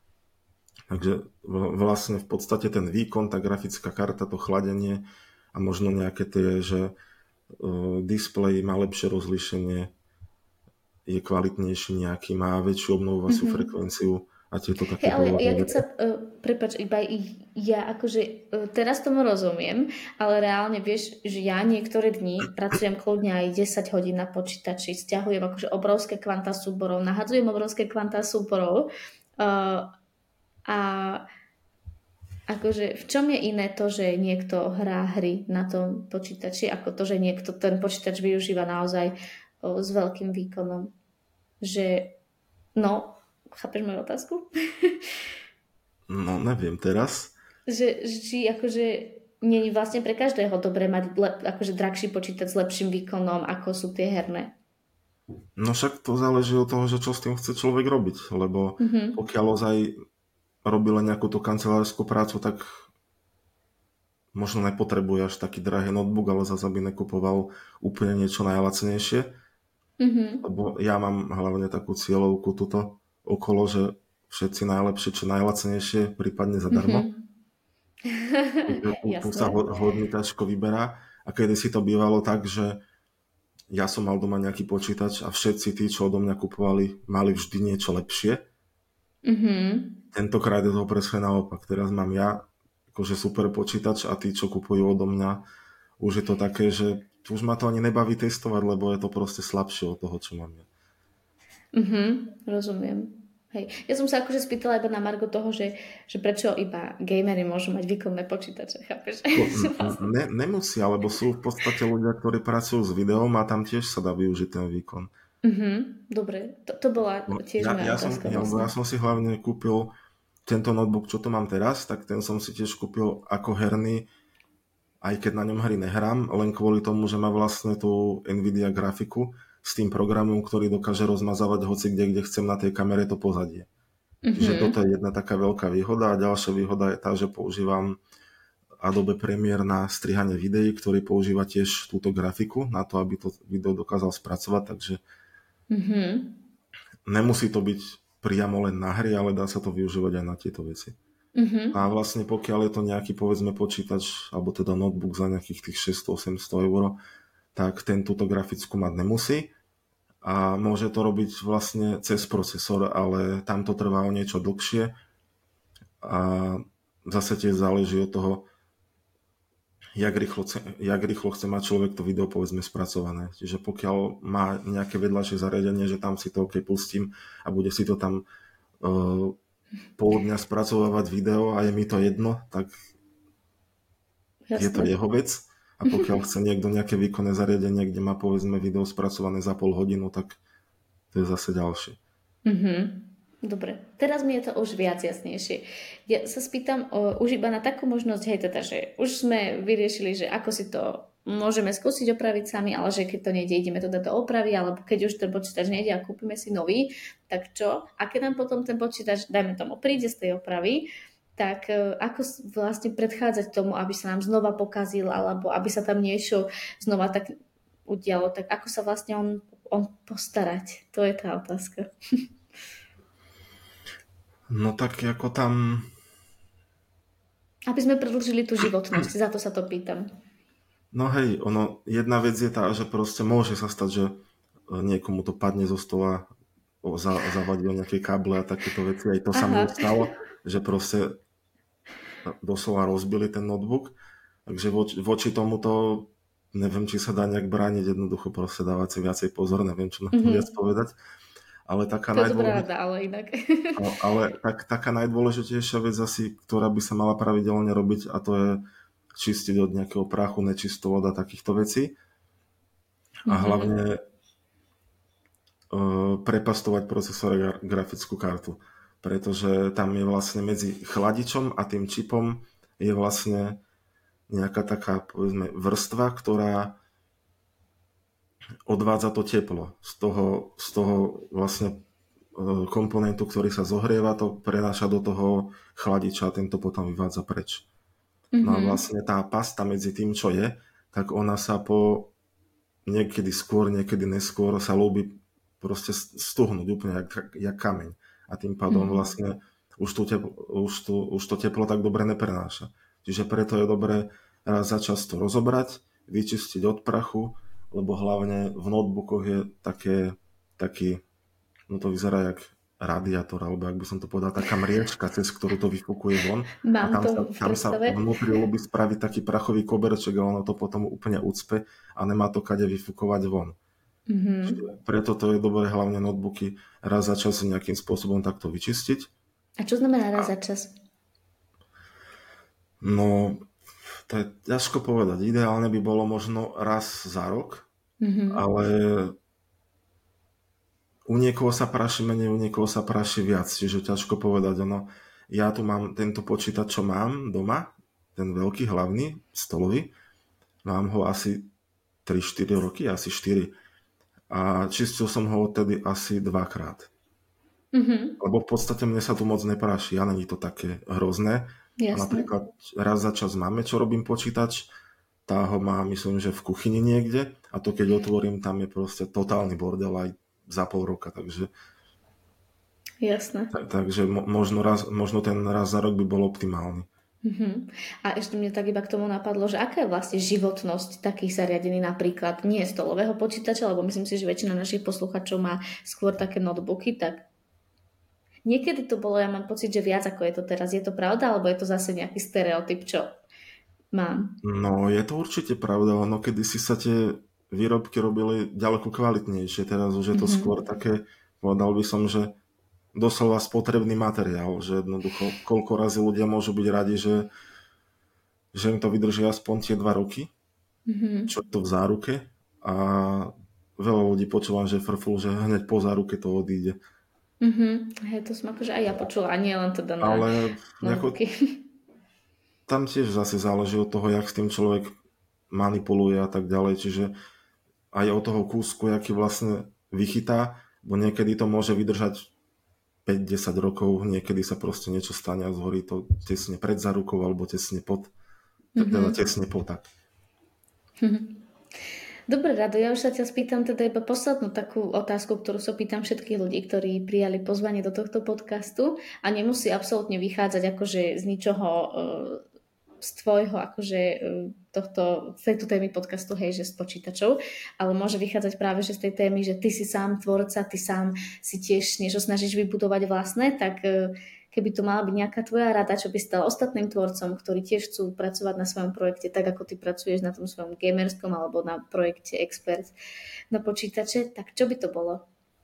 Takže vlastne v podstate ten výkon, tá grafická karta, to chladenie a možno nejaké tie, že uh, displej má lepšie rozlíšenie, je kvalitnejší nejaký, má väčšiu obnovovaciu mm-hmm. frekvenciu a tieto také... Hey, ale ja keď sa, uh, prepáč, iba ja akože uh, teraz tomu rozumiem, ale reálne vieš, že ja niektoré dni pracujem kľudne aj desať hodín na počítači, stiahujem akože obrovské kvanta súborov, nahadzujem obrovské kvanta súborov uh, a akože v čom je iné to, že niekto hrá hry na tom počítači, ako to, že niekto ten počítač využíva naozaj uh, s veľkým výkonom. Že no chápeš moju otázku? No, neviem teraz. Že, či akože nie je vlastne pre každého dobré mať le, akože drahší počítač s lepším výkonom, ako sú tie herné. No však to záleží od toho, že čo s tým chce človek robiť, lebo mm-hmm. pokiaľ ozaj robí len nejakú tú kancelárskú prácu, tak možno nepotrebuje až taký drahý notebook, ale zase by nekupoval úplne niečo najlacnejšie. Mm-hmm. Lebo ja mám hlavne takú cieľovku tuto okolo, že všetci najlepšie, čo najlacnejšie, prípadne zadarmo. Mm-hmm. tu, tu sa hodný ťažko vyberá. A kedy si to bývalo tak, že ja som mal doma nejaký počítač a všetci tí, čo odo mňa kupovali, mali vždy niečo lepšie. Mm-hmm. Tentokrát je to presne naopak. Teraz mám ja akože super počítač a tí, čo kupujú odo mňa, už je to také, že už ma to ani nebaví testovať, lebo je to proste slabšie od toho, čo mám ja. Mhm, rozumiem. Hej. Ja som sa akože spýtala iba na margo toho, že, že prečo iba gamery môžu mať výkonné počítače, chápeš? Ne, nemusia, lebo sú v podstate ľudia, ktorí pracujú s videom a tam tiež sa dá využiť ten výkon. Mhm, dobre, to, to bola No, tiež ja, moja ja, som, otázka ja, vlastne. ja som si hlavne kúpil tento notebook, čo tu mám teraz, tak ten som si tiež kúpil ako herný, aj keď na ňom hry nehrám, len kvôli tomu, že má vlastne tú Nvidia grafiku s tým programom, ktorý dokáže rozmazávať hoci kde, kde chcem na tej kamere to pozadie. Mhm. Čiže toto je jedna taká veľká výhoda a ďalšia výhoda je tá, že používam Adobe Premiere na strihanie videí, ktorý používa tiež túto grafiku na to, aby to video dokázal spracovať, takže Mhm. nemusí to byť priamo len na hry, ale dá sa to využívať aj na tieto veci. Mhm. A vlastne pokiaľ je to nejaký, povedzme, počítač, alebo teda notebook za nejakých tých šesťsto osemsto eur, tak ten túto grafickú mať nemusí a môže to robiť vlastne cez procesor, ale tam to trvá o niečo dlhšie a zase tiež záleží od toho, jak rýchlo, jak rýchlo chce mať človek to video, povedzme, spracované. Čiže pokiaľ má nejaké vedľajšie zariadenie, že tam si to OK pustím a bude si to tam uh, pol dňa spracovávať video a je mi to jedno, tak Jasné. je to jeho vec. A pokiaľ chce niekto nejaké výkonné zariadenie, kde má povedzme video spracované za pol hodinu, tak to je zase ďalšie. Mhm. Dobre, teraz mi je to už viac jasnejšie. Ja sa spýtam o, už iba na takú možnosť, hej, teda, že už sme vyriešili, že ako si to môžeme skúsiť opraviť sami, ale že keď to nejde, ideme to dať do opravy, alebo keď už ten počítač nejde a kúpime si nový, tak čo? A keď nám potom ten počítač, dajme tomu, príde z tej opravy, tak ako vlastne predchádzať tomu, aby sa nám znova pokazil, alebo aby sa tam niečo znova tak udialo, tak ako sa vlastne on, on postarať? To je tá otázka. No tak ako tam... Aby sme predĺžili tú životnosť, za to sa to pýtam. No hej, ono, jedna vec je tá, že proste môže sa stať, že niekomu to padne zo stola, zavadí o nejaké káble a takéto veci. Aj to Aha. sa mi stalo, že proste doslova rozbili ten notebook. Takže voči, voči tomuto neviem, či sa dá nejak brániť, jednoducho proste dávať si viacej pozor, neviem, čo na to mm-hmm. viac povedať. Ale taká to je dobrá rada, ale inak. ale, ale tak, taká najdôležitejšia vec asi, ktorá by sa mala pravidelne robiť, a to je čistiť od nejakého prachu, nečistôt a takýchto vecí. A mm-hmm. hlavne uh, prepastovať procesor a grafickú kartu. Pretože tam je vlastne medzi chladičom a tým čipom je vlastne nejaká taká, povedzme, vrstva, ktorá odvádza to teplo z toho, z toho vlastne komponentu, ktorý sa zohrieva, to prenáša do toho chladiča a tento potom vyvádza preč. Mm-hmm. No a vlastne tá pasta medzi tým, čo je, tak ona sa po niekedy skôr, niekedy neskôr sa ľúbi proste stuhnúť úplne jak, jak kameň. A tým pádom mm-hmm. vlastne už, tú teplo, už, tú, už to teplo tak dobre neprenáša. Čiže preto je dobré raz za čas to rozobrať, vyčistiť od prachu, lebo hlavne v notebookoch je také, taký, no to vyzerá jak radiátor, alebo ak by som to povedal, taká mriežka, cez ktorú to vyfúkuje von. Mám a tam, to sa, tam sa vnútri ľubí spraviť taký prachový koberček a ono to potom úplne ucpe a nemá to kade vyfúkovať von. Mm-hmm. Preto to je dobré hlavne notebooky raz za čas nejakým spôsobom takto vyčistiť. A čo znamená raz za čas? No, to je ťažko povedať. Ideálne by bolo možno raz za rok, mm-hmm. ale u niekoho sa praší menej, u niekoho sa praší viac, čiže ťažko povedať. Ono, ja tu mám tento počítač, čo mám doma, ten veľký, hlavný, stolový, mám ho asi tri štyri roky, asi štyri. A čistil som ho odtedy asi dvakrát. Mm-hmm. Lebo v podstate mne sa tu moc nepráši, a není to také hrozné. Jasne. A napríklad raz za čas máme, čo robím počítač, tá ho má, myslím, že v kuchyni niekde, a to keď otvorím, tam je proste totálny bordel aj za pol roka, takže jasné. Tak, takže možno, raz, možno ten raz za rok by bol optimálny. Uh-huh. A ešte mne tak iba k tomu napadlo, že aká je vlastne životnosť takých zariadení, napríklad nie stolového počítača, lebo myslím si, že väčšina našich posluchačov má skôr také notebooky, tak niekedy to bolo, ja mám pocit, že viac ako je to teraz. Je to pravda, alebo je to zase nejaký stereotyp, čo mám? No, je to určite pravda, no kedysi sa tie výrobky robili ďaleko kvalitnejšie, teraz už je to Mhm. skôr také, povedal by som, že doslova spotrebný materiál, že jednoducho koľko razy ľudia môžu byť radi, že, že im to vydrží aspoň tie dva roky, Mhm. čo je to v záruke, a veľa ľudí počúvam, že frful, že hneď po záruke to odíde. Mhm. Hej, to som akože aj ja počula, a nie len teda na, Ale na nejako, ruky. tam tiež zase záleží od toho, jak s tým človek manipuluje a tak ďalej, čiže aj od toho kúsku, jaký vlastne vychytá, bo niekedy to môže vydržať päť desať rokov, niekedy sa proste niečo stane a zhorí to tesne pred zárukou alebo tesne pod, teda tesne po tak. Dobre, Rado, ja už sa ťa spýtam teda iba poslednú takú otázku, ktorú sa pýtam všetkých ľudí, ktorí prijali pozvanie do tohto podcastu, a nemusí absolútne vychádzať akože z ničoho, z tvojho akože tohto, z tejto témy podcastu, hej, že z počítačov, ale môže vychádzať práve že z tej témy, že ty si sám tvorca, ty sám si tiež niečo snažíš vybudovať vlastné, tak keby to mala byť nejaká tvoja rada, čo by stala ostatným tvorcom, ktorí tiež chcú pracovať na svojom projekte, tak ako ty pracuješ na tom svojom gamerskom alebo na projekte Expert na počítače, tak čo by to bolo?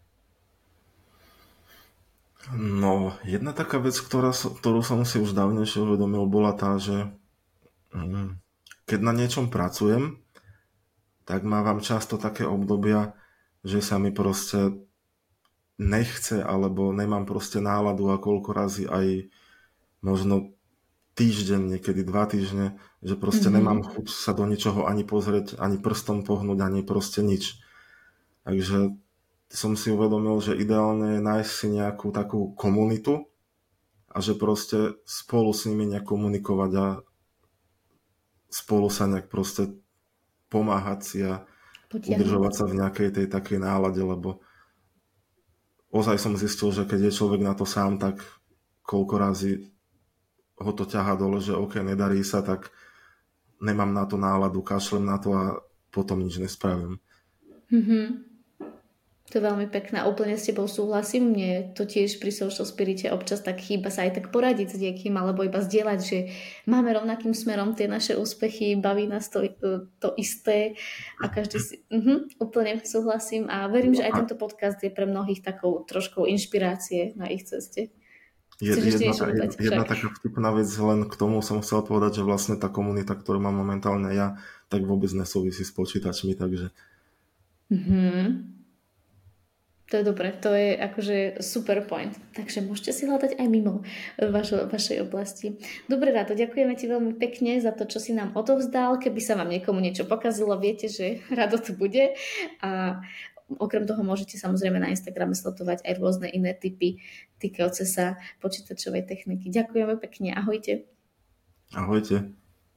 No, jedna taká vec, ktorá, ktorú som si už dávnejšie uvedomil, bola tá, že keď na niečom pracujem, tak mávam často také obdobia, že sa mi proste nechce, alebo nemám proste náladu, a koľko razy aj možno týždeň, niekedy dva týždne, že proste mm-hmm. nemám chuť sa do ničoho ani pozrieť, ani prstom pohnúť, ani proste nič. Takže som si uvedomil, že ideálne je nájsť si nejakú takú komunitu a že proste spolu s nimi nejak komunikovať a spolu sa nejak proste pomáhať si a Potiahnuť. Udržovať sa v nejakej tej takej nálade, lebo ozaj som zistil, že keď je človek na to sám, tak koľko razy ho to ťahá dole, že ok, nedarí sa, tak nemám na to náladu, kašlem na to a potom nič nespravím. Mhm. To je veľmi pekné, úplne s tebou súhlasím. Mne to tiež pri Social Spirite občas tak chýba sa aj tak poradiť s niekým, alebo iba zdieľať, že máme rovnakým smerom tie naše úspechy, baví nás to, to isté a každý si... Uh-huh, úplne súhlasím a verím, že aj tento podcast je pre mnohých takou troškou inšpirácie na ich ceste. Je, jedna, jedna, jedna taká vtipná vec, len k tomu som chcel povedať, že vlastne tá komunita, ktorú mám momentálne ja, tak vôbec nesúvisí s počítačmi, takže... Mhm. To je dobré, to je akože super point. Takže môžete si hľadať aj mimo vašo, vašej oblasti. Dobre, Rado, ďakujeme ti veľmi pekne za to, čo si nám odovzdal. Keby sa vám niekomu niečo pokazilo, viete, že Rado tu bude. A okrem toho môžete samozrejme na Instagrame sledovať aj rôzne iné typy týkajúce sa počítačovej techniky. Ďakujeme pekne, ahojte. Ahojte.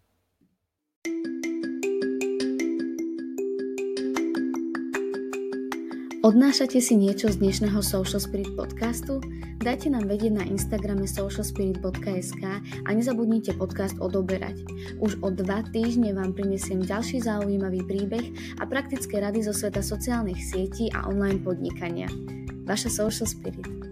Odnášate si niečo z dnešného Social Spirit podcastu? Dajte nám vedieť na Instagrame social spirit bodka es ká a nezabudnite podcast odoberať. Už o dva týždne vám prinesiem ďalší zaujímavý príbeh a praktické rady zo sveta sociálnych sietí a online podnikania. Vaša Social Spirit.